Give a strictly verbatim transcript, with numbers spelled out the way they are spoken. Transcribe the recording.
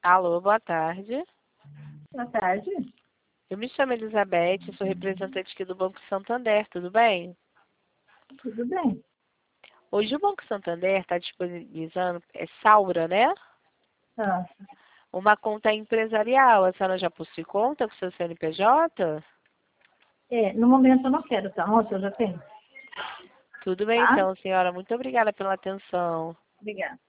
Alô, boa tarde. Boa tarde. Eu me chamo Elizabeth, sou representante aqui do Banco Santander, tudo bem? Tudo bem? Hoje o Banco Santander está disponibilizando, é Saura, né? Ah, Uma conta empresarial. A senhora já possui conta com seu C N P J? é, no momento eu não quero, tá? Moça, eu já tenho. Tudo bem Tá? então, senhora. Muito obrigada pela atenção. Obrigada.